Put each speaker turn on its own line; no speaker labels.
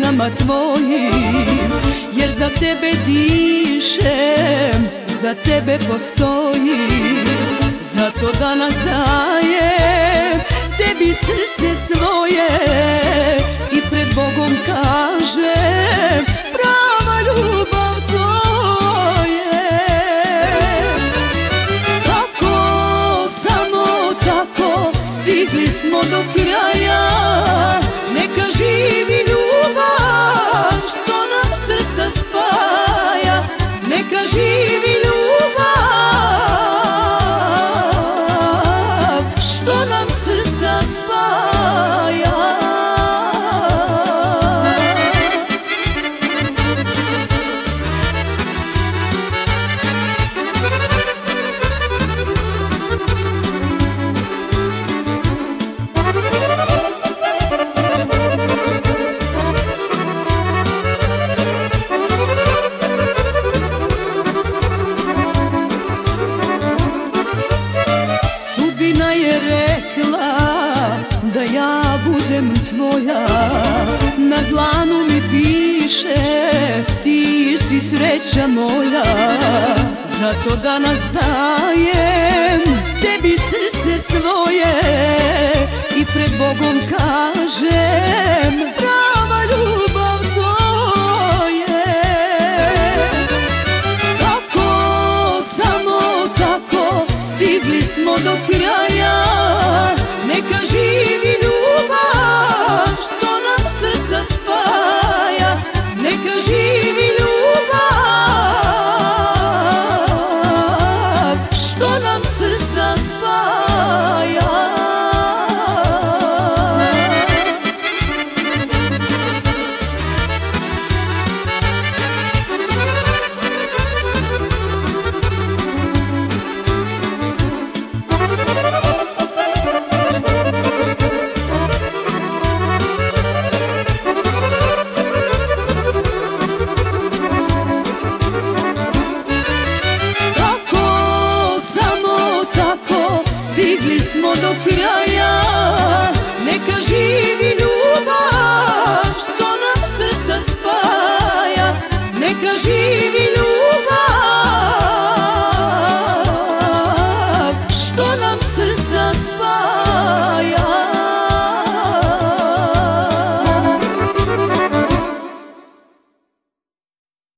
pesmama tvojim, jer za tebe dišem, za tebe postojim. Zato danas dajem tebi srce svoje i pred Bogom kažem, prava ljubav to je. Tako, samo tako, stigli smo do kraja. Neka živi ljubav što nam srca spaja. Neka živi ljubav što nam srca spaja. Sudbina je rekla da ja budem tvoja, na dlanu mi piše ti si sreća moja. Zato danas dajem tebi srce svoje i pred Bogom kažem, prava ljubav to je. Tako, samo tako, stigli smo do kraja. Neka živi ljubav što nam srca spaja. Neka živi ljubav što nam srca spaja. Stigli smo do kraja. Neka živi ljubav što nam srca spaja. Neka živi